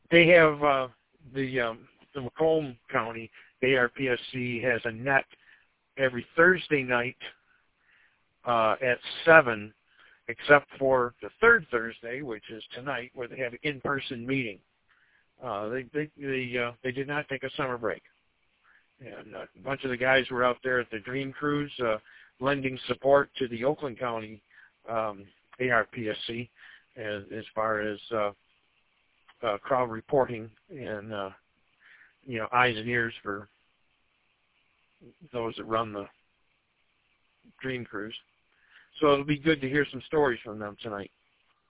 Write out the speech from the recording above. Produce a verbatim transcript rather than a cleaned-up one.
they have uh, the um, the Macomb County A R P S C has a net every Thursday night uh, at seven, except for the third Thursday, which is tonight, where they have an in-person meeting. Uh, they they they, uh, they did not take a summer break, and uh, a bunch of the guys were out there at the Dream Cruise, uh, lending support to the Oakland County um, A R P S C as, as far as uh, uh, crowd reporting and uh, you know eyes and ears for those that run the Dream Cruise. So it'll be good to hear some stories from them tonight.